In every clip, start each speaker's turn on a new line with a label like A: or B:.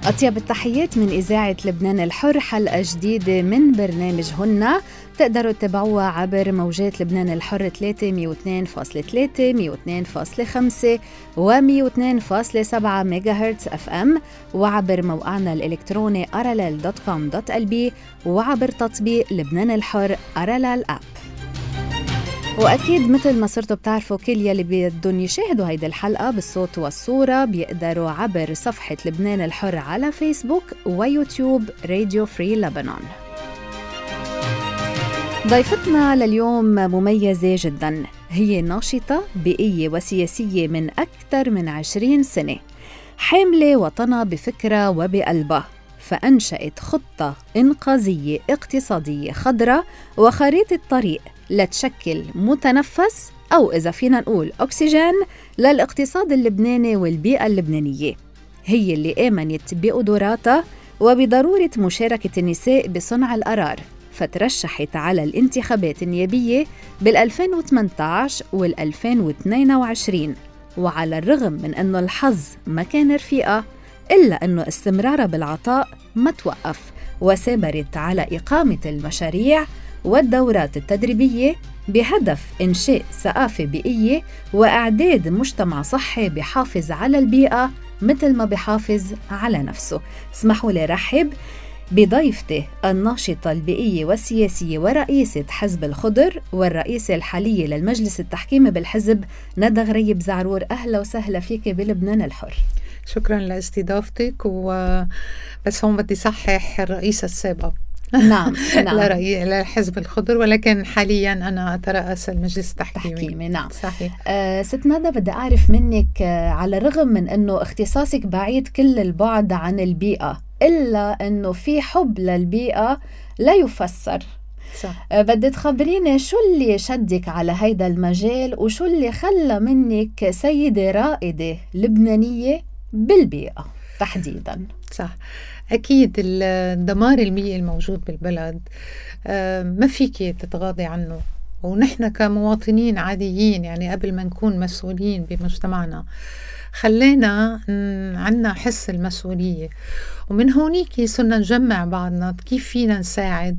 A: أطيب التحيات من إذاعة لبنان الحر. حلقة جديدة من برنامج هنا تقدروا تتابعوها عبر موجات لبنان الحر 3 102.3 102.5 و 102.7 ميجا هرتز اف ام، وعبر موقعنا الإلكتروني rll.com.lb، وعبر تطبيق لبنان الحر RLL اب. وأكيد مثل ما صرتوا بتعرفوا كل يلي بدهم يشاهدوا هيدي الحلقة بالصوت والصورة بيقدروا عبر صفحة لبنان الحر على فيسبوك ويوتيوب راديو فري لبنان. ضيفتنا لليوم مميزة جداً، هي ناشطة بيئية وسياسية من أكثر من 20 سنة، حاملة وطنها بفكرة وبقلبها، فأنشأت خطة إنقاذية اقتصادية خضراء وخريطة طريق لتشكل متنفس أو إذا فينا نقول أكسجين للاقتصاد اللبناني والبيئة اللبنانية. هي اللي آمنت بقدراتها وبضرورة مشاركة النساء بصنع القرار، فترشحت على الانتخابات النيابية بال2018 وال2022، وعلى الرغم من أنه الحظ ما كان رفيقة إلا أنه استمرارها بالعطاء ما توقف، وسابرت على إقامة المشاريع والدورات التدريبية بهدف إنشاء ثقافة بيئية وإعداد مجتمع صحي بحافظ على البيئة مثل ما بحافظ على نفسه. اسمحوا لي رحب بضيفتي الناشطة البيئية والسياسية ورئيسة حزب الخضر والرئيسة الحالية للمجلس التحكيمي بالحزب ندى غريب زعرور. أهلا وسهلا فيك بلبنان الحر.
B: شكرا لاستضافتك، بس هون بدي صحح الرئيسة السابقة.
A: نعم
B: لحزب الخضر، ولكن حاليا أنا أترأس المجلس التحكيمي.
A: نعم
B: صحيح.
A: ست ندى، بدي أعرف منك على الرغم من أنه اختصاصك بعيد كل البعد عن البيئة، إلا أنه في حب للبيئة لا يفسر.
B: صح.
A: بدي تخبريني شو اللي شدك على هيدا المجال وشو اللي خلى منك سيدة رائدة لبنانية بالبيئة تحديداً.
B: صح، أكيد الدمار البيئي الموجود بالبلد ما فيك تتغاضي عنه، ونحن كمواطنين عاديين يعني قبل ما نكون مسؤولين بمجتمعنا خلينا عنا حس المسؤولية، ومن هونيك صرنا نجمع بعضنا كيف فينا نساعد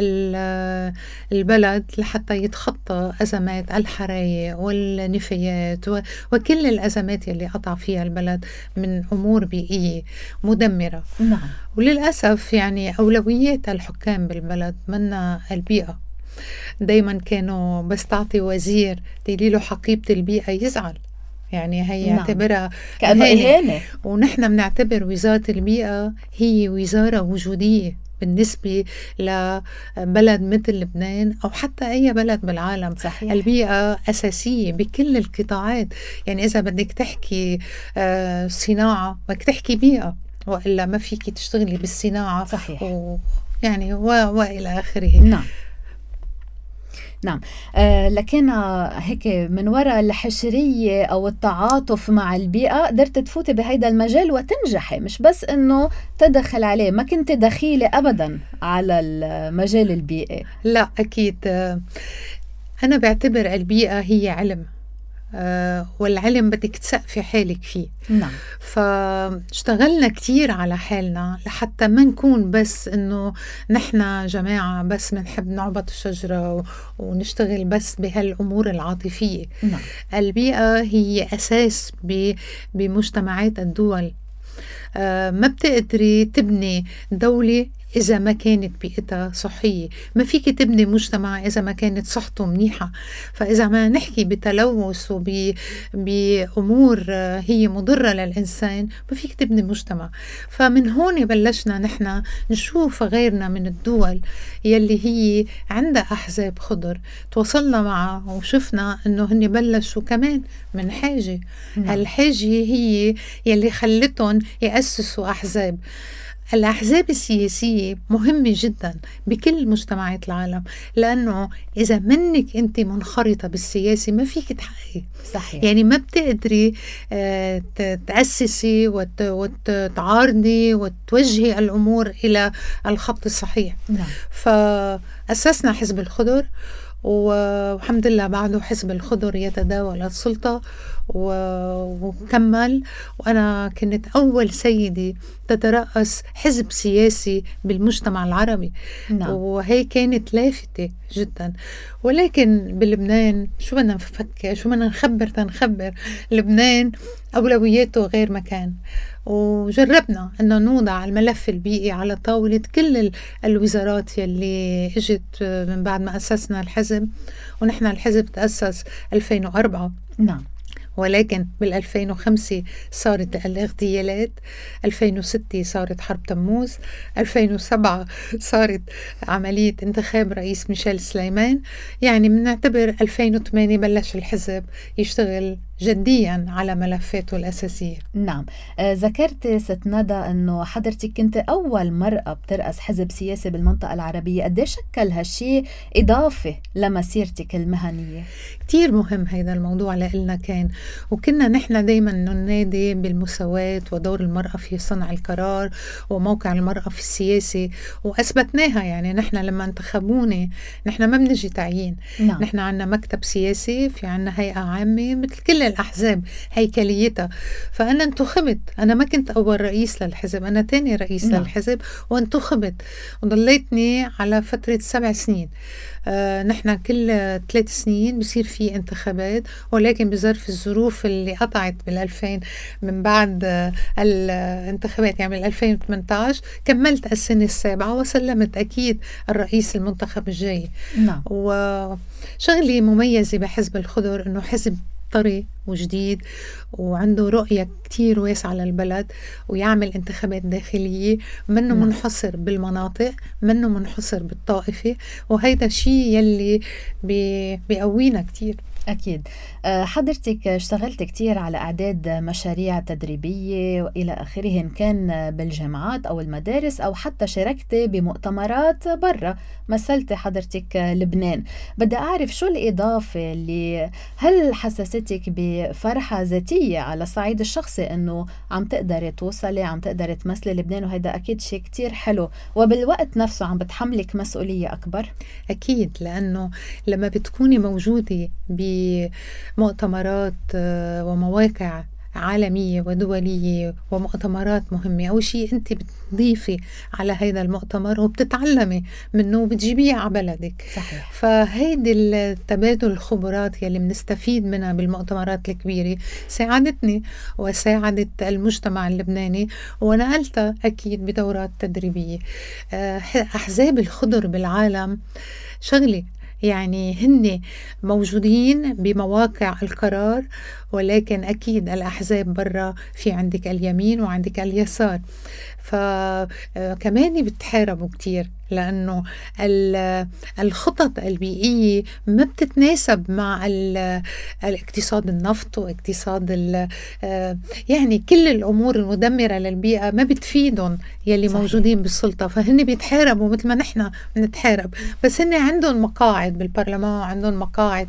B: البلد لحتى يتخطى أزمات الحرايق والنفايات وكل الأزمات اللي قطع فيها البلد من أمور بيئية مدمرة.
A: نعم.
B: وللأسف يعني أولويات الحكام بالبلد منا البيئة. دايما كانوا بس تعطي وزير تقولي حقيبة البيئة يزعل، يعني هي يعتبرها
A: كأنه إهانة.
B: ونحن بنعتبر وزارة البيئة هي وزارة وجودية بالنسبة لبلد مثل لبنان أو حتى أي بلد بالعالم.
A: صحيح.
B: البيئة أساسية بكل القطاعات، يعني إذا بدك تحكي صناعة بدك تحكي بيئة، وإلا ما فيك تشتغلي بالصناعة.
A: صحيح.
B: يعني وإلى آخره.
A: نعم. نعم. لكن هيك من وراء الحشرية أو التعاطف مع البيئة قدرت تفوتي بهيدا المجال وتنجحي، مش بس إنه تدخل عليه، ما كنت دخيلة أبدا على المجال البيئي.
B: لا أكيد، أنا بعتبر البيئة هي علم، والعلم بدك تسقفي حالك فيه.
A: نعم.
B: فاشتغلنا كتير على حالنا لحتى ما نكون بس انه نحن جماعة بس منحب نعبط الشجرة ونشتغل بس بهالأمور العاطفية.
A: نعم.
B: البيئة هي أساس بمجتمعات الدول. ما بتقدري تبني دولة إذا ما كانت بيئتها صحية، ما فيك تبني مجتمع إذا ما كانت صحته منيحة. فإذا ما نحكي بتلوث بأمور هي مضرة للإنسان ما فيك تبني مجتمع. فمن هون بلشنا نحن نشوف غيرنا من الدول يلي هي عندها أحزاب خضر، تواصلنا معها وشفنا أنه هن بلشوا كمان من حاجة. هالحاجة هي يلي خلتهم يأسسوا أحزاب. الأحزاب السياسية مهمة جدا بكل مجتمعات العالم، لأنه إذا منك أنت منخرطة بالسياسة ما فيك تحققي.
A: صحيح.
B: يعني ما بتقدري تأسسي وتعارضي وتوجهي الأمور إلى الخط الصحيح.
A: نعم.
B: فأسسنا حزب الخضر، والحمد لله بعده حزب الخضر يتداول السلطة، وكمل. وأنا كنت أول سيدة تترأس حزب سياسي بالمجتمع العربي.
A: نعم.
B: وهي كانت لافتة جدا. ولكن بلبنان شو بدنا نفكر، شو بدنا نخبر لبنان أولوياته غير مكان. وجربنا أنه نوضع الملف البيئي على طاولة كل الوزارات يلي اجت من بعد ما أسسنا الحزب. ونحن الحزب تأسس 2004.
A: نعم.
B: ولكن بال2005 صارت الاغتيالات، 2006 صارت حرب تموز، 2007 صارت عملية انتخاب رئيس ميشيل سليمان. يعني بنعتبر 2008 بلش الحزب يشتغل جديا على ملفاته الأساسية.
A: نعم. ذكرت ست ندى أنه حضرتك كنت أول مرأة بترأس حزب سياسي بالمنطقة العربية. قد شكل هالشي إضافة لمسيرتك المهنية؟
B: كتير مهم هذا الموضوع لإلنا كان. وكنا نحن دايما ننادي بالمساواة ودور المرأة في صنع القرار وموقع المرأة في السياسة، وأثبتناها. يعني نحن لما انتخبوني نحن ما بنجي تعيين.
A: نعم.
B: نحن عنا مكتب سياسي، في عنا هيئة عامة مثل كل الأحزاب هيكليتها. فأنا انتخبت، أنا ما كنت أول رئيس للحزب، أنا تاني رئيس للحزب وانتخبت وضليتني على فترة 7 سنين. نحن كل 3 سنين بصير في انتخابات، ولكن بظرف الظروف اللي قطعت بال2000 من بعد الانتخابات، يعني من 2018 كملت السنة السابعة وسلمت أكيد الرئيس المنتخب الجاي.
A: نعم.
B: وشغلي مميزة بحزب الخضر إنه حزب طري وجديد وعنده رؤية كتير واسعة للبلد، ويعمل انتخابات داخلية، منه منحصر بالمناطق، منه منحصر بالطائفة. وهيدا شيء يلي بيقوينا كتير.
A: أكيد. حضرتك اشتغلت كتير على إعداد مشاريع تدريبية وإلى آخره، إن كان بالجامعات أو المدارس أو حتى شاركت بمؤتمرات برا. مثلت حضرتك لبنان. بدي أعرف شو الإضافة اللي هل حسستك بفرحة ذاتية على الصعيد الشخصي إنه عم تقدري توصلي، عم تقدري تمثلي لبنان، وهذا أكيد شيء كتير حلو، وبالوقت نفسه عم بتحملك مسؤولية أكبر؟
B: أكيد، لأنه لما بتكوني موجودة بمؤتمرات ومواقع عالمية ودولية ومؤتمرات مهمة، أول شيء أنت بتضيفي على هذا المؤتمر وبتتعلمي منه وبتجيبيه على بلدك.
A: صحيح.
B: فهيدي التبادل الخبرات يلي بنستفيد منها بالمؤتمرات الكبيرة ساعدتني وساعدت المجتمع اللبناني، ونقلتها أكيد بدورات تدريبية. أحزاب الخضر بالعالم شغلي، يعني هن موجودين بمواقع القرار، ولكن أكيد الأحزاب برا، في عندك اليمين وعندك اليسار. فكمان بتحاربوا كتير لأنه الخطط البيئية ما بتتناسب مع الاقتصاد النفط واقتصاد يعني كل الأمور المدمرة للبيئة ما بتفيدهم يلي صحيح. موجودين بالسلطة، فهن بيتحاربوا مثل ما نحن بنتحارب، بس هن عندهم مقاعد بالبرلمان، عندهم مقاعد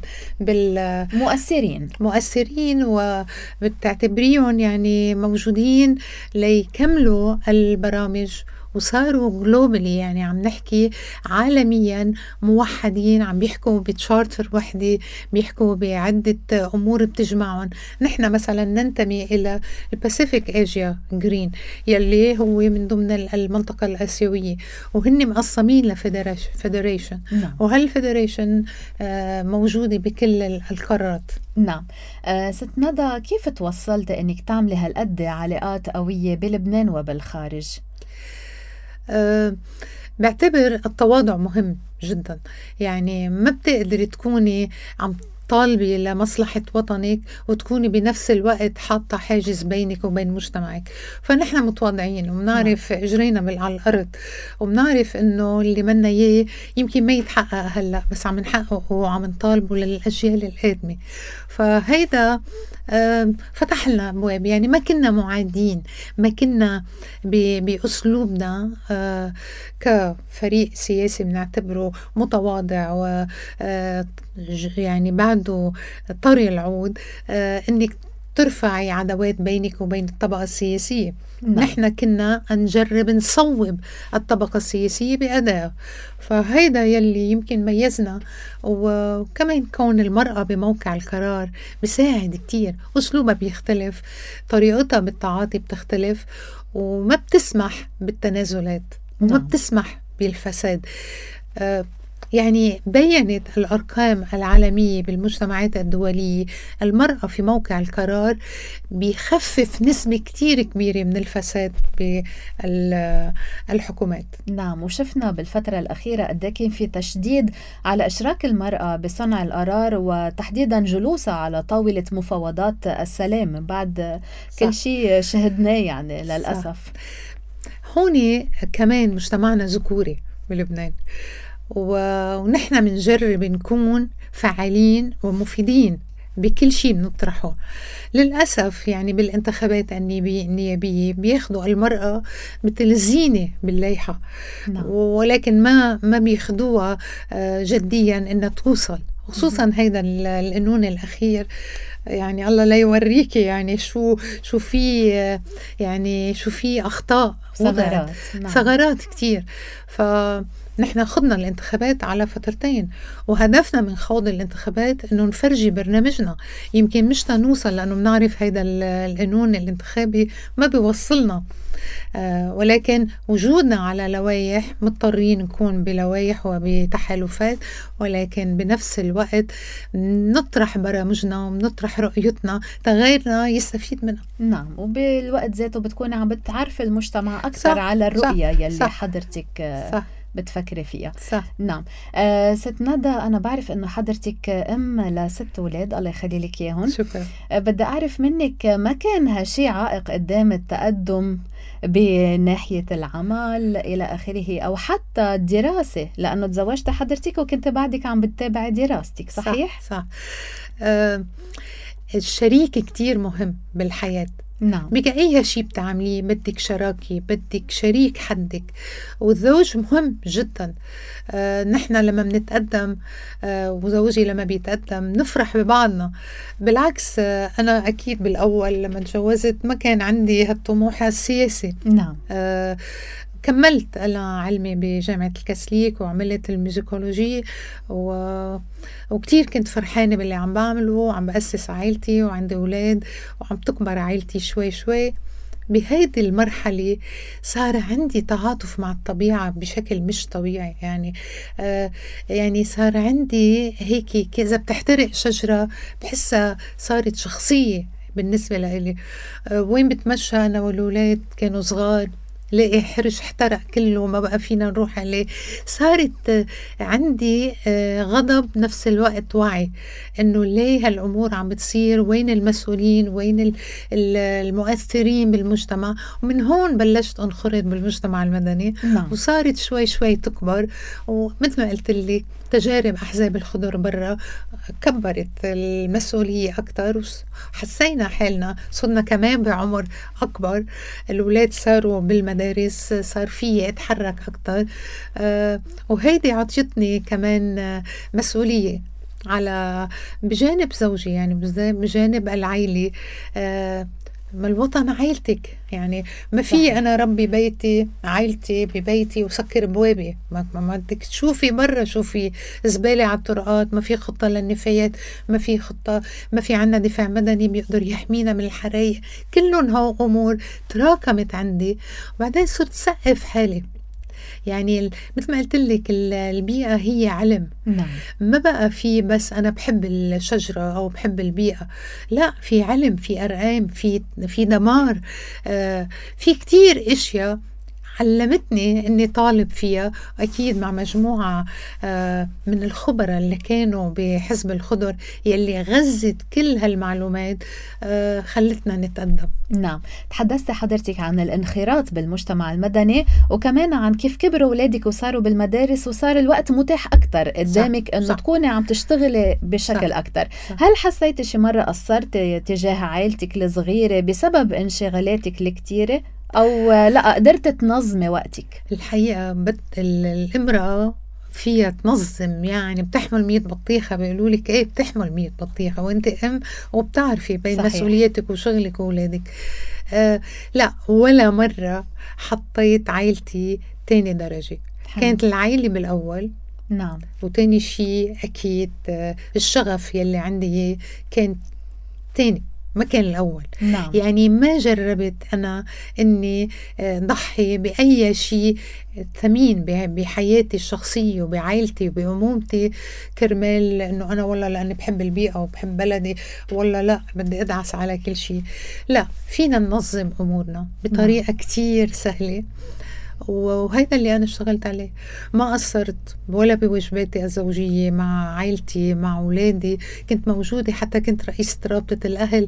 B: مؤثرين وبتعتبريهم يعني موجودين ليكملوا البرامج، وصاروا جلوبالي، يعني عم نحكي عالميا موحدين، عم بيحكوا بتشارتر وحدة، بيحكوا بعدة أمور بتجمعهم. نحن مثلا ننتمي إلى الباسيفيك آسيا جرين يلي هو من ضمن المنطقة الآسيوية، وهن مقسمين لفيدريشن. وهالفيدريشن موجودة بكل القارات.
A: نعم. ست ندى، كيف توصلت أنك تعملي هالقد علاقات قوية بلبنان وبالخارج؟
B: بعتبر التواضع مهم جدا. يعني ما بتقدري تكوني عم طالبي لمصلحة وطنك وتكوني بنفس الوقت حاطة حاجز بينك وبين مجتمعك. فنحن متواضعين وبنعرف اجرينا على الأرض، وبنعرف انه اللي منا اياه يمكن ما يتحقق هلا، بس عم نحققه وعم نطالبه للأجيال القادمة. فهيدا فتح لنا أبواب. يعني ما كنا معادين، ما كنا بأسلوبنا كفريق سياسي بنعتبره متواضع و يعني بعده طري العود، انك ترفعي عداوات بينك وبين الطبقة السياسية.
A: نعم.
B: نحن كنا نجرب نصوب الطبقة السياسية بأداء، فهيدا يلي يمكن ميزنا. وكمان كون المرأة بموقع القرار بيساعد كتير، أسلوبها بيختلف، طريقتها بالتعاطي بتختلف، وما بتسمح بالتنازلات وما
A: نعم.
B: بتسمح بالفساد. يعني بيّنت الأرقام العالمية بالمجتمعات الدولية المرأة في موقع القرار بيخفف نسبة كتير كبيرة من الفساد بالحكومات.
A: نعم، وشفنا بالفترة الأخيرة قد إيه كان في تشديد على إشراك المرأة بصنع القرار، وتحديدا جلوسها على طاولة مفاوضات السلام بعد كل شيء شهدناه يعني للأسف.
B: هون كمان مجتمعنا ذكوري بلبنان، ونحن منجرب نكون فعالين ومفيدين بكل شيء بنطرحه. للأسف يعني بالانتخابات النيابية بياخدوا المرأة مثل زينة باللايحة.
A: نعم.
B: ولكن ما بياخدوها جديا إنها توصل، خصوصا هيدا القانون الأخير. يعني الله لا يوريكي يعني شو في، يعني شو في أخطاء
A: ثغرات. نعم.
B: ثغرات كتير. فنحن خضنا الانتخابات على فترتين، وهدفنا من خوض الانتخابات انه نفرجي برنامجنا. يمكن مش تنوصل لانه بنعرف هيدا القانون الانتخابي ما بيوصلنا، ولكن وجودنا على لوائح مضطرين نكون بلوائح وبتحالفات، ولكن بنفس الوقت نطرح برامجنا ونطرح رؤيتنا تغيرنا يستفيد منها.
A: نعم، وبالوقت ذاته بتكون عم بتعرف المجتمع أكثر
B: صح.
A: على الرؤية يلي
B: صح.
A: حضرتك
B: صح.
A: بتفكري فيها.
B: صح.
A: نعم. ست ندى، أنا بعرف إنه حضرتك أم ل6 أولاد، الله يخلي لك إياهم.
B: شكرا.
A: بدي أعرف منك، ما كان هالشي عائق قدام التقدم بناحية العمل إلى آخره، أو حتى الدراسة، لأنه تزوجت حضرتك وكنت بعدك عم بتتابعي دراستك، صحيح؟
B: صح. الشريك كتير مهم بالحياة.
A: نعم.
B: بأي شيء بتعمليه بدك شراكة، بدك شريك حدك، والزوج مهم جدا. نحن لما بنتقدم وزوجي لما بيتقدم نفرح ببعضنا. بالعكس، أنا أكيد بالأول لما تجوزت ما كان عندي هالطموح السياسي.
A: نعم.
B: كملت أنا علمي بجامعة الكاثوليك وعملت الميوزيكولوجي، وكتير كنت فرحانة باللي عم بعمله، وعم بأسس عائلتي وعندي أولاد وعم تكبر عائلتي شوي شوي. بهيدي المرحلة صار عندي تعاطف مع الطبيعة بشكل مش طبيعي. يعني صار عندي هيك إذا بتحترق شجرة بحسها صارت شخصية بالنسبة لي. وين بتمشى أنا والولاد كانوا صغار لاقي حرش احترق كله ما بقى فينا نروح عليه. صارت عندي غضب نفس الوقت وعي انه ليه هالامور عم بتصير، وين المسؤولين، وين المؤثرين بالمجتمع. ومن هون بلشت انخرط بالمجتمع المدني.
A: نعم.
B: وصارت شوي شوي تكبر، ومثل ما قلت لك تجارب أحزاب الخضر برا كبرت المسؤولية أكتر، وحسينا حالنا صرنا كمان بعمر أكبر، الأولاد صاروا بالمدارس، صار فيه أتحرك أكتر. وهيدي عطيتني كمان مسؤولية على بجانب زوجي، يعني بجانب العائلة. ما الوطن عائلتك، يعني ما في أنا ربي بيتي عائلتي ببيتي وسكر بوابي. ما بدك تشوفي برا، شوفي زبالة على الطرقات، ما في خطة للنفايات، ما في خطة، ما في عنا دفاع مدني بيقدر يحمينا من الحرائق. كلهم هو أمور تراكمت عندي، وبعدين صرت سقف حالي. يعني مثل ما قلت لك البيئة هي علم.
A: نعم.
B: ما بقى في بس أنا بحب الشجرة أو بحب البيئة، لا، في علم، في أرقام، في دمار، في كتير إشياء علمتني أني طالب فيها. أكيد مع مجموعة من الخبراء اللي كانوا بحزب الخضر يلي غزت كل هالمعلومات خلتنا نتقدم.
A: نعم. تحدثت حضرتك عن الانخراط بالمجتمع المدني، وكمان عن كيف كبروا أولادك وصاروا بالمدارس، وصار الوقت متاح أكتر قدامك أنه تكوني عم تشتغلي بشكل أكتر. هل حسيتي شي مرة قصرت تجاه عائلتك الصغيرة بسبب انشغالاتك الكتيرة، أو لا قدرت تنظمي وقتك؟
B: الحقيقة الامرأة فيها تنظم، يعني بتحمل 100 بطيخة، بيقولوا لك ايه بتحمل 100 بطيخة وانت وبتعرفي بين
A: صحيح.
B: مسؤولياتك وشغلك وولادك. لا، ولا مرة حطيت عائلتي تاني درجة.
A: حلو.
B: كانت العائلة بالأول.
A: نعم.
B: وتاني شيء أكيد الشغف يلي عندي كان تاني، ما كان الأول.
A: نعم.
B: يعني ما جربت أنا أني ضحي بأي شيء ثمين بحياتي الشخصية وبعائلتي وبأمومتي كرمال أنه أنا والله لأني بحب البيئة وبحب بلدي، والله لا بدي أدعس على كل شيء. لا، فينا ننظم أمورنا بطريقة كتير سهلة، وهيدا اللي أنا اشتغلت عليه. ما قصرت ولا بواجباتي الزوجية مع عائلتي مع أولادي، كنت موجودة، حتى كنت رئيسة رابطة الأهل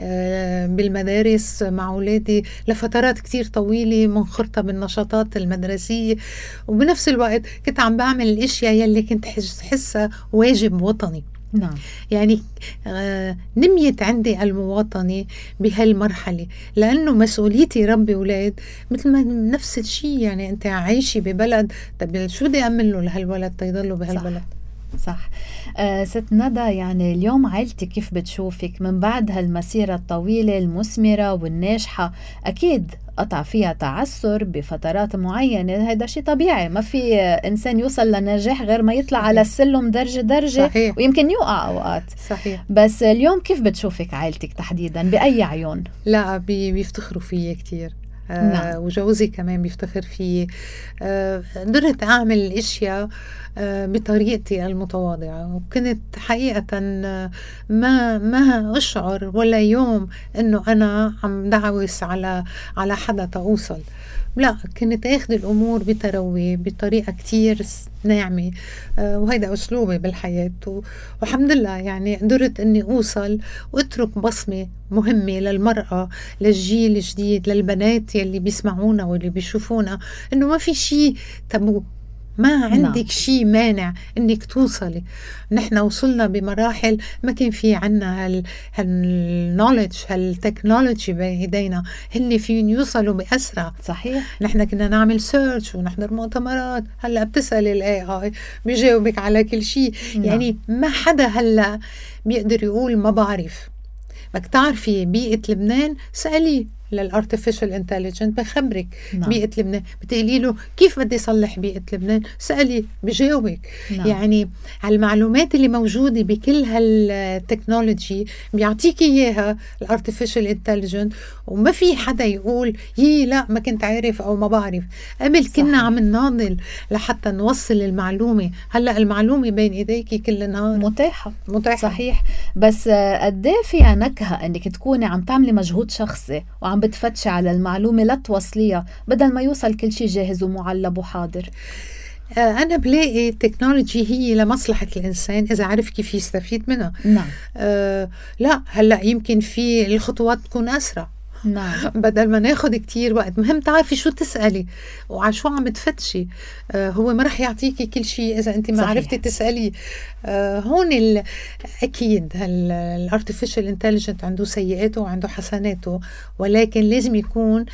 B: بالمدارس مع أولادي لفترات كتير طويلة، منخرطة بالنشاطات المدرسية، وبنفس الوقت كنت عم بعمل الاشياء يلي كنت حسها واجب وطني.
A: نعم.
B: يعني نميت عندي المواطنة بهالمرحلة، لأنه مسؤوليتي ربي أولاد مثل ما نفس الشيء. يعني أنت عايشة ببلد، طب شو بدي أعمل له لهالولد تيضله بهالبلد؟
A: صح. ست ندى، يعني اليوم عائلتك كيف بتشوفك من بعد هالمسيرة الطويلة المثمرة والناجحة؟ أكيد قطع فيها تعثر بفترات معينة، هذا شيء طبيعي، ما في إنسان يوصل لنجاح غير ما يطلع على السلم درجة درجة.
B: صحيح.
A: ويمكن يوقع أوقات.
B: صحيح.
A: بس اليوم كيف بتشوفك عائلتك تحديدا؟ بأي عيون؟
B: لا، بيفتخروا فيي كتير.
A: نعم.
B: وجوزي كمان بيفتخر فيي. قدرت أعمل الأشياء بطريقتي المتواضعة، وكنت حقيقة ما أشعر ولا يوم أنه أنا عم دعوس على حدا توصل. لا، كنت أخذ الأمور بتروي بطريقة كتير ناعمة. وهيدا أسلوبي بالحياة، والحمد لله يعني قدرت أني أوصل وأترك بصمة مهمة للمرأة، للجيل الجديد، للبنات يلي بيسمعونا واللي بيشوفونا، أنه ما في شيء تابو، ما عندك شيء مانع انك توصلي. نحن وصلنا بمراحل ما كان في عنا هالنولج، هالتكنولوجي بين ايدينا، هن فين يوصلوا بأسرع.
A: صحيح.
B: نحن كنا نعمل سيرش ونحضر مؤتمرات، هلا بتسأل الاي بيجاوبك على كل شيء. يعني ما حدا هلا بيقدر يقول ما بعرف. بدك تعرفي بيئة لبنان، سألي للارتفيشال انتليجنت بخبرك. بيئة لبنان بتقولي له كيف بدي صلح بيئة لبنان، سألي بجاوبك. يعني على المعلومات اللي موجودة بكل هالتكنولوجي بيعطيكي اياها الارتفيشال انتليجنت، وما في حدا يقول لا ما كنت عارف او ما بعرف. قبل كنا عم نناضل لحتى نوصل المعلومة، هلا المعلومة بين ايديكي كل نهار
A: متاحة.
B: صحيح.
A: بس قد ايه فيها نكهة انك تكوني عم تعملي مجهود شخصي وعم بتفتشي على المعلومة لتوصليها، بدل ما يوصل كل شيء جاهز ومعلب وحاضر.
B: أنا بلاقي التكنولوجي هي لمصلحة الإنسان إذا عرف كيف يستفيد منها.
A: نعم.
B: لا، هلأ يمكن في الخطوات تكون أسرع.
A: نعم.
B: بدل ما ناخد كتير وقت، مهم تعرفي شو تسألي وعلى شو عم تفتشي. هو ما رح يعطيكي كل شيء إذا أنت ما عرفتي تسألي. هون أكيد الارتفيشال انتليجنت عنده سيئاته وعنده حسناته، ولكن لازم يكون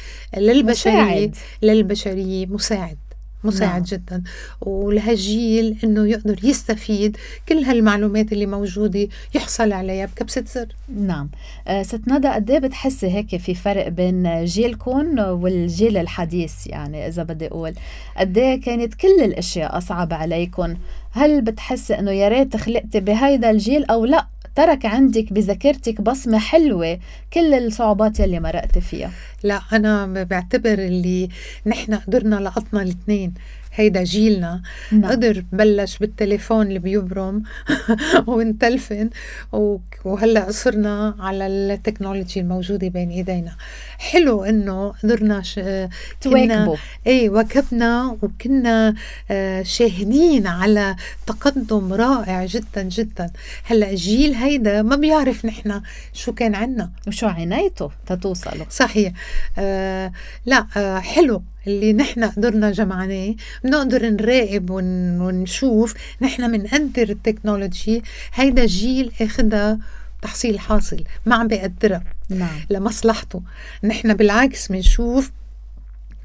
B: للبشرية مساعد جدا، ولهالجيل انه يقدر يستفيد كل هالمعلومات اللي موجودة يحصل عليها بكبسة زر.
A: نعم. ست ندى، قد ايه بتحسي هيك في فرق بين جيلكم والجيل الحديث؟ يعني اذا بدي اقول قد ايه كانت كل الاشياء اصعب عليكم؟ هل بتحسي انه يا ريت خلقتي بهيدا الجيل، او لا ترك عندك بذاكرتك بصمة حلوة كل الصعوبات يلي مرقت فيها؟
B: لا، أنا بعتبر اللي نحن قدرنا لقطنا الاثنين. هيدا جيلنا قدر بلش بالتليفون اللي بيبرم ونتلفن، وهلأ صرنا على التكنولوجي الموجودة بين ايدينا. حلو انه قدرنا
A: تواكبوا.
B: واكبنا، وكنا شاهدين على تقدم رائع جدا جدا. هلأ الجيل هيدا ما بيعرف نحن شو كان عنا
A: وشو عنايته تتوصلوا.
B: صحيح. لا، حلو اللي نحن قدرنا جمعناه، بنقدر نراقب ونشوف نحن منقدر التكنولوجي. هيدا الجيل اخدها تحصيل حاصل، ما عم بيقدرها
A: نعم.
B: لمصلحته. نحن بالعكس بنشوف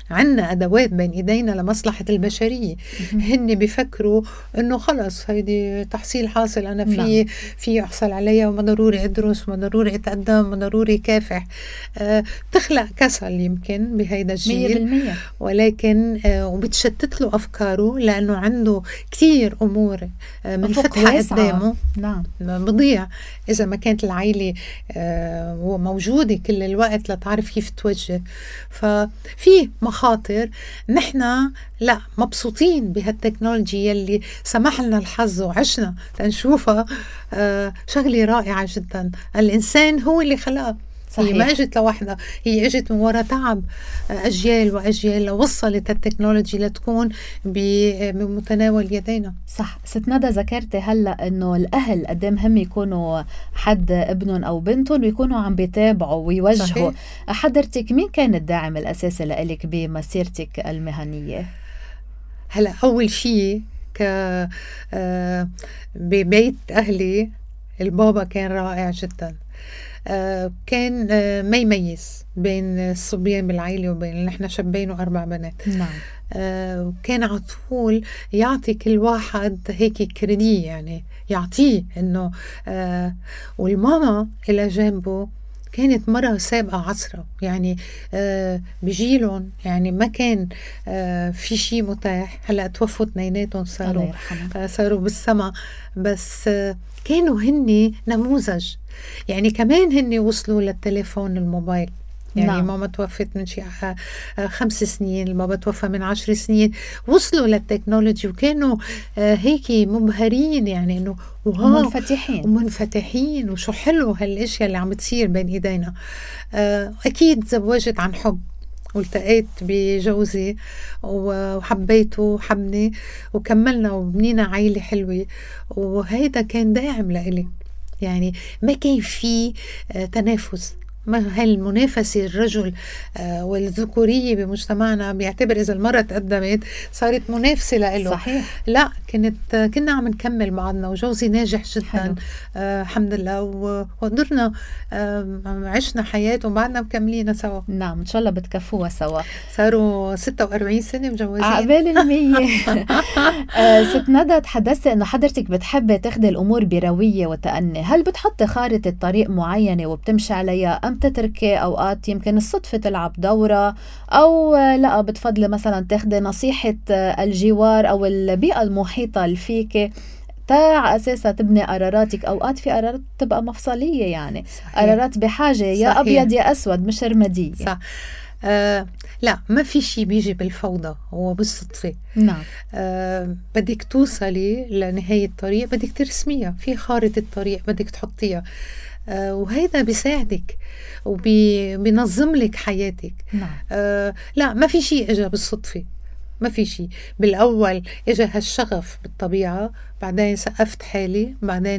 B: عنا أدوات بين إيدينا لمصلحة البشرية. هن بيفكروا إنه خلص هيدي تحصيل حاصل، أنا في أحصل عليها وما ضروري أدرس وما ضروري أتقدم وما ضروري كافح. بتخلق كسل يمكن بهيدا الجيل
A: 100%.
B: ولكن وبتشتت له أفكاره لأنه عنده كتير أمور منفتحة قدامه.
A: نعم.
B: بضيع إذا ما كانت العائلة موجودة كل الوقت لتعرف كيف توجه. ففي مخاطر. نحن لا مبسوطين بهالتكنولوجيا اللي سمح لنا الحظ وعشنا تنشوفها شغلة رائعة جدا. الإنسان هو اللي خلقها. هي ما اجت لوحدها، هي اجت من وراء تعب اجيال واجيال لوصلت التكنولوجي لتكون بمتناول يدينا.
A: صح. ست ندى ذكرتي هلا انه الاهل قد هم يكونوا حد ابنهم او بنتهم ويكونوا عم بيتابعوا ويوجهوا. حضرتك مين كان الداعم الاساسي لإلك بمسيرتك المهنيه؟
B: هلا اول شيء ببيت اهلي البابا كان رائع جدا. كان ما يميز بين الصبيان بالعائلة وبين نحن شابين و4 بنات.
A: نعم.
B: وكان على طول يعطي كل واحد هيك كريدي، يعني يعطيه انه والماما الى جنبه كانت مرة سابقة عصرة. يعني بجيلهم يعني ما كان في شيء متاح. هلا توفوا اثنيناتهم صاروا بالسما، بس كانوا هن نموذج. يعني كمان هن وصلوا للتليفون الموبايل. يعني نعم. ماما توفت من شيء 5 سنين، البابا توفى من 10 سنين. وصلوا للتكنولوجي وكانوا هيك مبهرين، يعني انه منفتحين وشو حلو هالاشياء اللي عم بتصير بين ايدينا. اكيد تزوجت عن حب والتقيت بجوزي وحبيته وحبني وكملنا وبنينا عائلة حلوة، وهيدا كان داعم لإلي. يعني ما كان في تنافس. ما هالمنافسة الرجل والذكورية بمجتمعنا بيعتبر إذا المرأة تقدمت صارت منافسة له.
A: صحيح.
B: لا، كنا عم نكمل بعضنا وجوزي ناجح جدا. الحمد لله. وقدرنا عشنا حياة وبعدنا مكملين سوا.
A: نعم، إن شاء الله بتكفوها سوا.
B: صاروا 46 سنة مجوزين
A: عقبال 100. ست ندى، تحدثت إنه حضرتك بتحبي تاخدي الأمور بروية وتأني. هل بتحطي خارطة طريق معينة وبتمشي عليها، أم تتركي أوقات يمكن الصدفة تلعب دورة، أو لا بتفضلي مثلا تاخدي نصيحة الجوار أو البيئة المحيطة اللي فيك على أساسها تبني قراراتك؟ أوقات في قرارات تبقى مفصلية، يعني صحيح. قرارات بحاجة يا صحيح. أبيض يا أسود، مش رمادية.
B: صح. لا، ما في شيء بيجي بالفوضى وبالصدفة.
A: نعم.
B: بدك توصلي لنهاية الطريق، بدك ترسميها في خارطة الطريق، بدك تحطيها. وهذا بيساعدك وبينظم لك حياتك.
A: نعم.
B: لا، ما في شيء اجى بالصدفة. ما في شيء. بالأول اجى هالشغف بالطبيعة، بعدين سقفت حالي، بعدين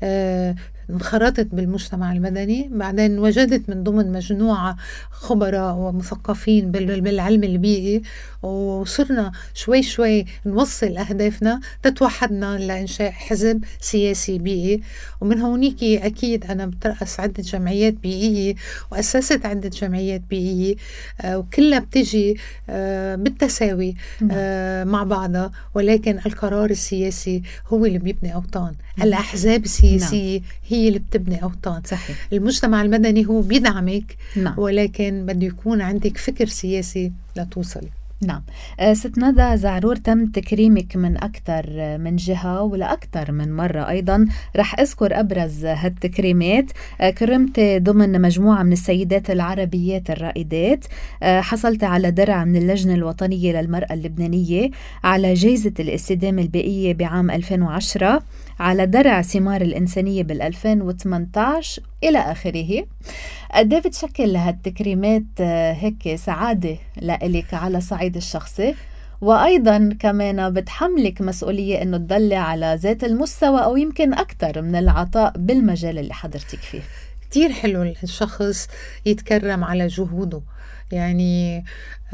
B: انخرطت بالمجتمع المدني، بعدين وجدت من ضمن مجموعة خبراء ومثقفين بالعلم البيئي، وصرنا شوي شوي نوصل أهدافنا تتوحدنا لإنشاء حزب سياسي بيئي. ومن هونيك أكيد أنا بترأس عدة جمعيات بيئية وأسست عدة جمعيات بيئية، وكلها بتجي بالتساوي مع بعضها، ولكن القرار السياسي هو اللي بيبني أوطان. الأحزاب السياسية هي اللي بتبني أوطان.
A: صحيح.
B: المجتمع المدني هو بيدعمك،
A: نعم.
B: ولكن بده يكون عندك فكر سياسي لتوصلي.
A: نعم. ست ندى زعرور، تم تكريمك من أكثر من جهة ولأكثر من مرة أيضا. رح أذكر أبرز هالتكريمات. كرمت ضمن مجموعة من السيدات العربيات الرائدات، حصلت على درع من اللجنة الوطنية للمرأة اللبنانية، على جائزة الاستدامة البيئية بعام 2010، على درع ثمار الإنسانية بال2018 إلى آخره. قد ايه بتشكل هالتكريمات هيك سعادة لإلك على صعيد الشخصي، وأيضا كمان بتحملك مسؤولية إنه تضلي على ذات المستوى أو يمكن أكتر من العطاء بالمجال اللي حضرتك فيه؟
B: كتير حلو الشخص يتكرم على جهوده، يعني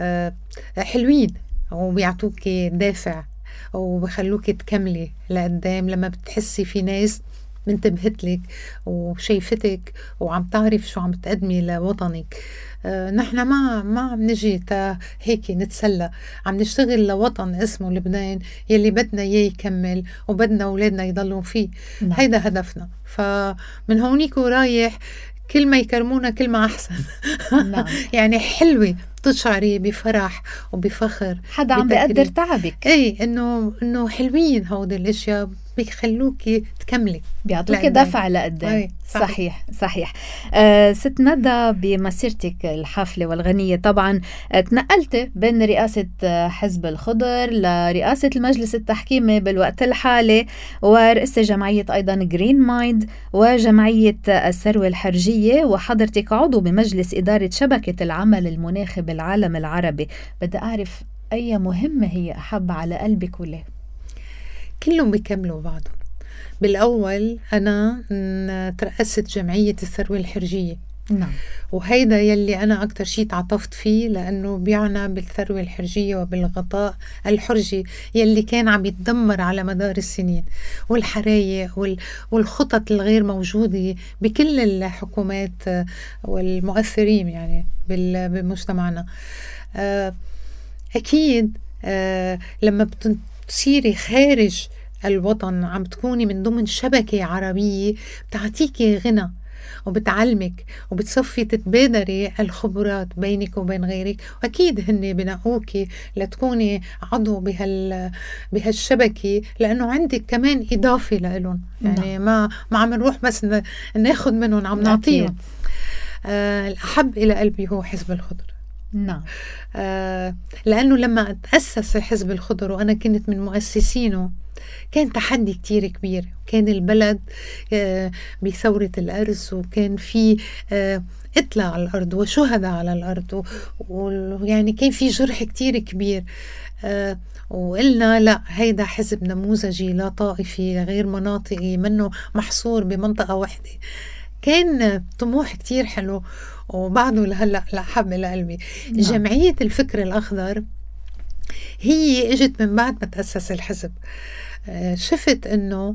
B: حلوين وبيعطوك دافع وبخلوك تكملي لقدام. لما بتحسي في ناس منتبهت لك وشايفتك وعم تعرف شو عم تقدمي لوطنك. نحن ما عم نجي هيك نتسلى، عم نشتغل لوطن اسمه لبنان يلي بدنا اياه يكمل وبدنا اولادنا يضلوا فيه.
A: نعم.
B: هيدا هدفنا. فمن هونيك ورايح كل ما يكرمونا كل ما احسن.
A: نعم.
B: يعني حلوة تشعري بفرح وبفخر،
A: حدا عم بيقدر تعبك.
B: اي انه حلوين هودي الاشياء، بيخلوكي تكملي،
A: بيعطوك دفع لقدام. صحيح صحيح. ست ندى، بمسيرتك الحافلة والغنية طبعا تنقلت بين رئاسة حزب الخضر لرئاسة المجلس التحكيمي بالوقت الحالي، ورئاسة جمعية أيضا جرين مايند وجمعية الثروة الحرجية، وحضرتك عضو بمجلس إدارة شبكة العمل المناخي بالعالم العربي. بدي أعرف أي مهمة هي أحب على قلبك وليه؟
B: كلهم بيكملوا بعضهم. بالأول أنا ترأست جمعية الثروة الحرجية.
A: نعم.
B: وهيدا يلي أنا أكتر شيء تعاطفت فيه، لأنه بيعنى بالثروة الحرجية وبالغطاء الحرجي يلي كان عم يتدمر على مدار السنين، والحرايق والخطط الغير موجودة بكل الحكومات والمؤثرين يعني بمجتمعنا. أكيد لما بتصيري خارج الوطن عم تكوني من ضمن شبكة عربية بتعطيكي غنى وبتعلمك وبتصفي تتبادري الخبرات بينك وبين غيرك. وأكيد هن بنقوكي لتكوني عضو بهالشبكة، لأنه عندك كمان إضافة لهم. يعني ما عم نروح بس ناخد منهم، عم نعطيهم. الأحب إلى قلبي هو حزب الخضر.
A: نعم.
B: لأنه لما تأسس حزب الخضر وأنا كنت من مؤسسينه كان تحدي كتير كبير. كان البلد بثورة الأرز، وكان في قتلى على الأرض وشهداء على الأرض، ويعني كان في جرح كتير كبير. وقلنا لا، هيدا حزب نموذجي لا طائفي غير مناطقي، منه محصور بمنطقة واحدة. كان طموح كتير حلو، وبعده لهلأ لأحب لقلبي. جمعية الفكر الأخضر هي اجت من بعد ما تأسس الحزب. شفت انه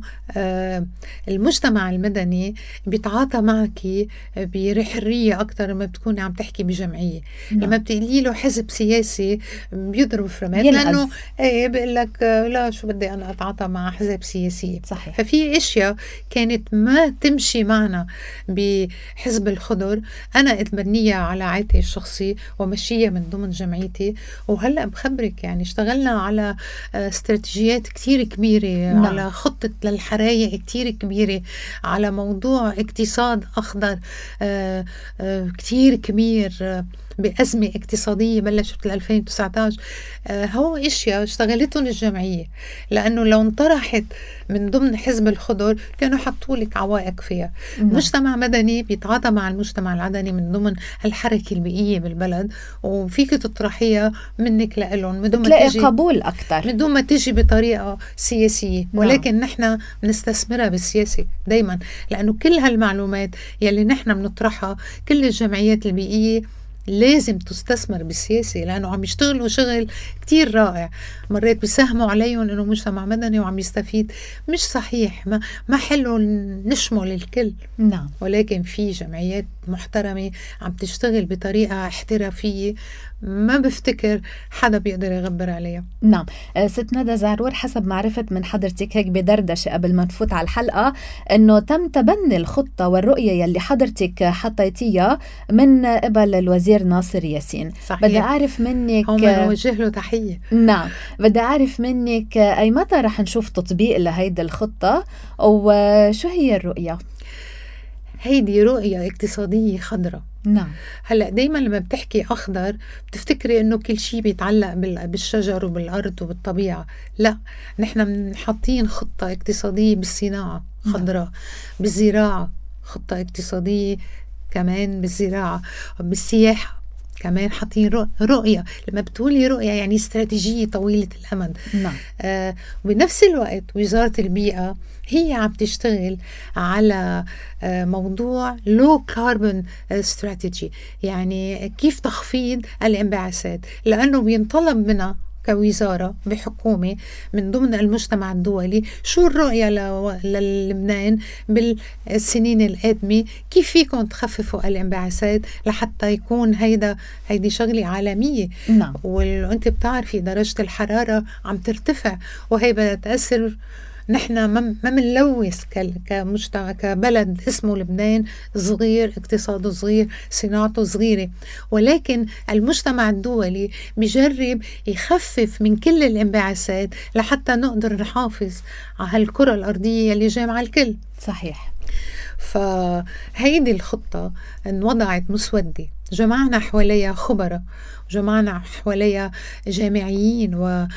B: المجتمع المدني بيتعاطى معك بحرية اكتر ما بتكوني عم تحكي بجمعية. لما بتقولي له حزب سياسي بيضرب فرمات، لانه بيقول لك لا، شو بدي انا اتعاطى مع حزب سياسي.
A: صحيح.
B: ففي اشياء كانت ما تمشي معنا بحزب الخضر، انا اتبنيها على عاتقي الشخصي ومشيها من ضمن جمعيتي. وهلا بخبرك يعني اشتغلنا على استراتيجيات كتير كبيرة. نعم. على خطة للحرايق كتير كبيرة، على موضوع اقتصاد أخضر كتير كبير، بأزمة اقتصادية بلشت 2019. هو اشياء اشتغلتهم الجمعية، لأنه لو انطرحت من ضمن حزب الخضر كانوا حطوا لك عوائق فيها. مجتمع مدني بيتعاطى مع المجتمع العدني من ضمن الحركة البيئية بالبلد، وفيك تطرحيها منك لإلهم بدون ما
A: تلاقي قبول أكتر،
B: بدون ما تيجي بطريقة سياسية. ولكن نحن بنستثمرها بالسياسة دايما، لأنه كل هالمعلومات يلي نحن بنطرحها، كل الجمعيات البيئية لازم تستثمر بالسياسة، لأنه عم يشتغلوا شغل كتير رائع. مرات بيساهموا عليهم إنه مجتمع مدني وعم يستفيد. مش صحيح، ما حلو نشمل الكل.
A: نعم.
B: ولكن في جمعيات محترمة عم تشتغل بطريقة احترافية، ما بفتكر حدا بيقدر يغبر عليها.
A: نعم. ست ندى زعرور، حسب معرفة من حضرتك هيك بدردشة قبل ما نفوت على الحلقة، انه تم تبني الخطة والرؤية يلي حضرتك حطيتيها من قبل الوزير ناصر ياسين.
B: صحيح.
A: بدي أعرف منك،
B: هم نوجه له تحية.
A: نعم، بدي أعرف منك أي متى رح نشوف تطبيق لهيدي الخطة، وشو هي الرؤية؟
B: هيدي رؤية اقتصادية خضراء.
A: نعم.
B: هلأ دايما لما بتحكي أخضر بتفتكري إنه كل شيء بيتعلق بالشجر وبالأرض وبالطبيعة. لا، نحن حاطين خطة اقتصادية بالصناعة خضراء، بالزراعة خطة اقتصادية كمان بالزراعة، بالسياحة كمان حاطين رؤية. لما بتقولي رؤية يعني استراتيجية طويلة الأمد.
A: نعم.
B: بنفس الوقت وزارة البيئة هي عم تشتغل على موضوع low carbon strategy، يعني كيف تخفيض الانبعاثات، لأنه بينطلب منها كوزارة بحكومة من ضمن المجتمع الدولي، شو الرؤية للبنان بالسنين القادمة، كيف فيكم تخففوا الانبعاثات لحتى يكون هيدي شغلة عالمية.
A: نعم.
B: وانت بتعرفي درجة الحرارة عم ترتفع، وهي بدها تأثر. نحن ما منلوث كمجتمع، كبلد اسمه لبنان، صغير، اقتصاده صغير، صناعته صغيرة، ولكن المجتمع الدولي بيجرب يخفف من كل الانبعاثات لحتى نقدر نحافظ على هالكرة الأرضية اللي جامعة الكل.
A: صحيح.
B: فهيدي الخطة انوضعت مسودة، جمعنا حواليها خبراء، جمعنا حواليها جامعيين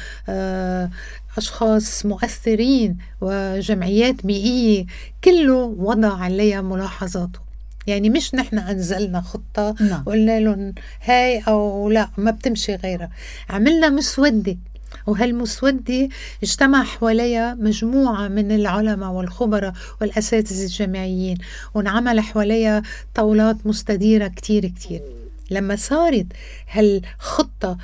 B: وأشخاص مؤثرين وجمعيات بيئية، كله وضع عليها ملاحظاته. يعني مش نحن أنزلنا خطة وقلنا لهم هاي أو لا ما بتمشي غيرها، عملنا مسودة، وهالمسودة اجتمع حواليها مجموعة من العلماء والخبراء والأساتذة الجامعيين، ونعمل حواليها طاولات مستديرة كتير كتير. لما صارت هالخطة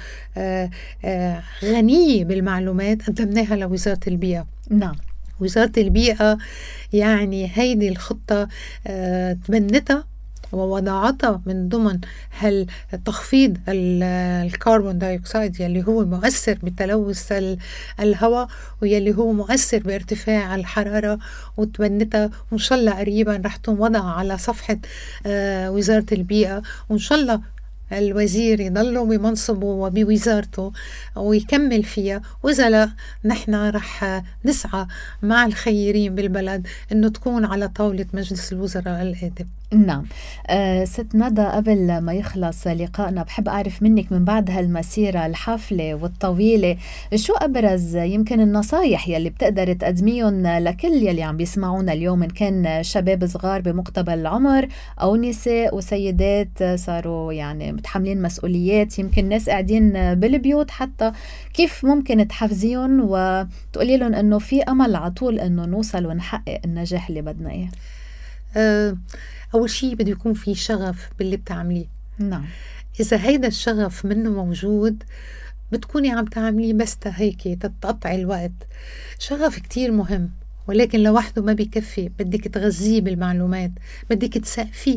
B: غنية بالمعلومات قدمناها لوزارة البيئة.
A: نعم.
B: وزارة البيئة يعني هيدي الخطة تبنتها ووضعتها من ضمن تخفيض الكربون دايوكسيد يلي هو مؤثر بتلوث الهواء ويلي هو مؤثر بارتفاع الحرارة، وتبنتها، وإن شاء الله قريبا رح تنوضع على صفحة وزارة البيئة، وإن شاء الله الوزير يضل بمنصبه وبوزارته ويكمل فيها، وإذا لا نحن رح نسعى مع الخيرين بالبلد إنه تكون على طاولة مجلس الوزراء القادم.
A: نعم. ست ندى، قبل ما يخلص لقائنا بحب أعرف منك من بعد هالمسيرة الحافلة والطويلة شو أبرز يمكن النصايح يلي بتقدر تقدميهم لكل يلي عم بيسمعونا اليوم، إن كان شباب صغار بمقتبل العمر أو نساء وسيدات صاروا يعني متحملين مسؤوليات، يمكن ناس قاعدين بالبيوت حتى، كيف ممكن تحفزيهم وتقولي لهم إنه في أمل عطول إنه نوصل ونحقق النجاح اللي بدنا إياه؟
B: أول شيء بده يكون في شغف باللي بتعمليه.
A: نعم.
B: إذا هيدا الشغف منه موجود بتكوني عم تعمليه بس هيك تتقطعي الوقت. شغف كتير مهم، ولكن لوحده ما بيكفي، بدك تغذيه بالمعلومات، بدك تسقفيه.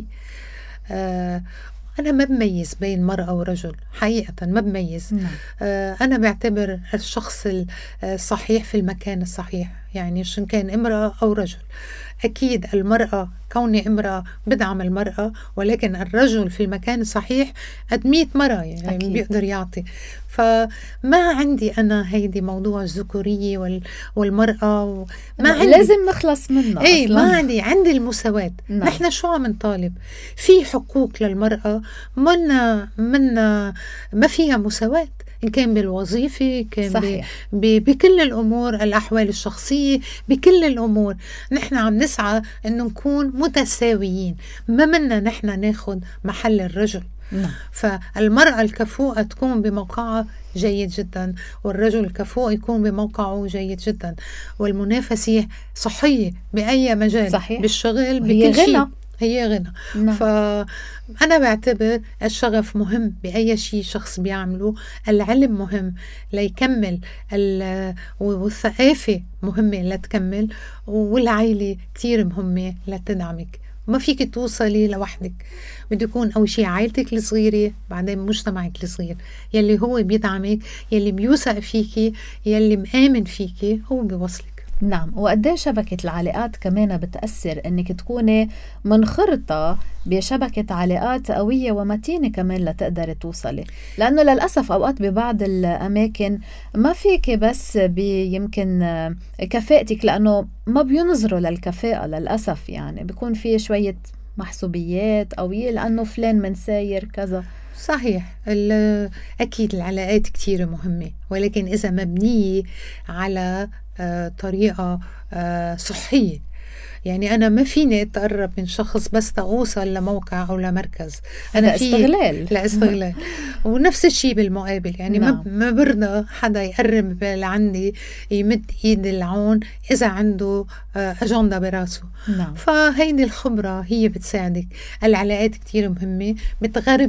B: أنا ما بميز بين مرأة ورجل، حقيقة ما بميز. أنا بعتبر الشخص الصحيح في المكان الصحيح، يعني شن كان امرأة أو رجل. أكيد المرأة، كوني امرأة بدعم المرأة، ولكن الرجل في المكان الصحيح قد 100 مرة يعني أكيد بيقدر يعطي. فما عندي أنا هيدي موضوع الذكورية والمرأة ما عندي،
A: لازم نخلص منه.
B: إيه أصلاً. ما عندي المساواة.
A: نعم.
B: نحن شو عم نطالب؟ في حقوق للمرأة، ما فيها مساواة، إن كان بالوظيفة، كان بكل الأمور، الأحوال الشخصية، بكل الأمور. نحن عم نسعى إنه نكون متساويين، ما منا نحن ناخد محل الرجل. فالمرأة الكفؤة تكون بموقعها جيد جدا، والرجل الكفؤ يكون بموقعه جيد جدا، والمنافسة صحية بأي مجال.
A: صحيح.
B: بالشغل،
A: بكل شيء
B: هي غنى. فأنا بعتبر الشغف مهم بأي شيء شخص بيعمله، العلم مهم ليكمل، والثقافة مهمة لتكمل، والعائلة كتير مهمة لتدعمك. ما فيك توصلي لوحدك، بده يكون أول شيء عائلتك الصغيرة، بعدين مجتمعك الصغير يلي هو بيدعمك، يلي بيوثق فيكي، يلي مآمن فيكي، هو بيوصلك.
A: نعم. وقديه شبكة العلاقات كمان بتأثر إنك تكوني منخرطة بشبكة علاقات قوية ومتينة كمان لتقدر توصلي، لأنه للأسف أوقات ببعض الأماكن ما فيك بس يمكن كفاءتك، لأنه ما بينظروا للكفاءة للأسف، يعني بيكون في شوية محسوبيات قوية لأنه فلان من ساير كذا.
B: صحيح. أكيد العلاقات كتير مهمة، ولكن إذا مبنية على طريقة صحية، يعني أنا ما فيني أتقرب من شخص بس تأوصل لموقع أو لمركز،
A: أنا استغلال.
B: لا استغلال. ونفس الشيء بالمقابل، يعني ما برضى حدا يقرب لعندي يمد إيد العون إذا عنده أجندة براسه. فهيدي الخبرة هي بتساعدك. العلاقات كتير مهمة، بتغرب لي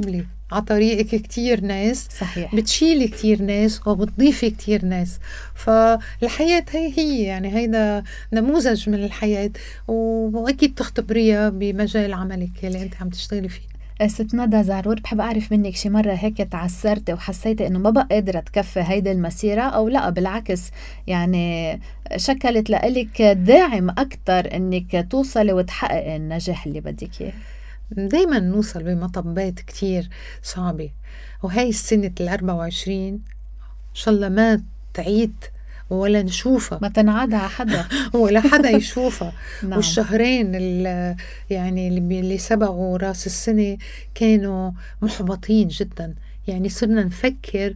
B: على طريقك كتير ناس،
A: صحيح.
B: بتشيلي كتير ناس وبتضيفي كتير ناس. فالحياة هي يعني هيدا نموذج من الحياة، وأكيد تختبريها بمجال عملك اللي أنت عم تشتغلي فيه.
A: ست ندى زعرور، بحب أعرف منك شي مرة هيك تعثرتي وحسيتي إنه ما بقى قادرة تكفي هيدي المسيرة، أو لا بالعكس يعني شكلت لإلك داعم أكتر إنك توصلي وتحققي النجاح اللي بدك إياه؟
B: دايما نوصل بمطبات كتير صعبة، وهاي السنة 24 إن شاء الله ما تعيد ولا نشوفها،
A: ما تنعاد على حدا
B: ولا حدا يشوفها.
A: نعم.
B: والشهرين يعني اللي سبقوا راس السنة كانوا محبطين جدا. يعني صرنا نفكر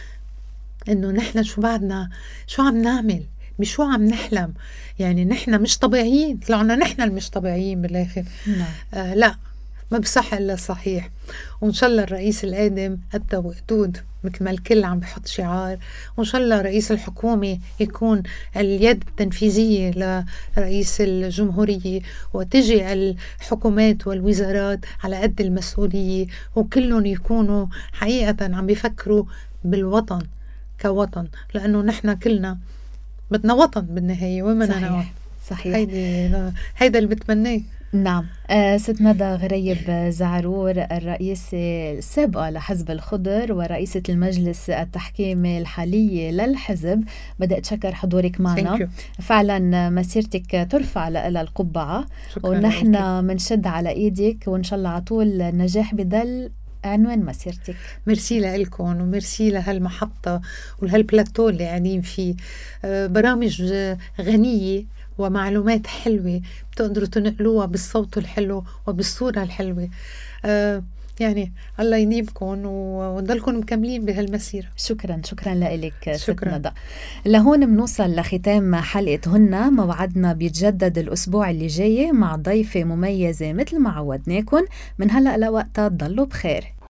B: إنه نحن شو بعدنا، شو عم نعمل، بشو عم نحلم. يعني نحن مش طبيعيين، طلعنا نحن المش طبيعيين بالآخر.
A: نعم.
B: لا، ما بصح إلا صحيح. وإن شاء الله الرئيس القادم أدى وقدود مثل ما الكل عم بحط شعار، وإن شاء الله رئيس الحكومة يكون اليد التنفيذية لرئيس الجمهورية، وتجي الحكومات والوزارات على قد المسؤولية، وكلهم يكونوا حقيقة عم بيفكروا بالوطن كوطن، لأنه نحن كلنا بدنا وطن بالنهاية ومنا نوع.
A: صحيح.
B: هيدا اللي بتمناه.
A: نعم. ست ندى غريب زعرور، الرئيسة السابقة لحزب الخضر ورئيسة المجلس التحكيمي الحالية للحزب، بدي أتشكر حضورك معنا. فعلا مسيرتك ترفع لها القبعة، ونحن منشد على إيدك، وإن شاء الله عطول النجاح بدل عنوان مسيرتك.
B: ميرسي لكم، وميرسي لهالمحطة ولهالبلاتو اللي قاعدين فيه. برامج غنية ومعلومات حلوة بتقدروا تنقلوها بالصوت الحلو وبالصورة الحلوة. يعني الله ينيبكم ونضلكم مكملين بهالمسيرة.
A: شكرا لك ست ندى. لهون بنوصل لختام حلقة هنا. موعدنا بيتجدد الأسبوع اللي جاي مع ضيفة مميزة مثل ما عودناكم. من هلأ لوقتها تضلوا بخير.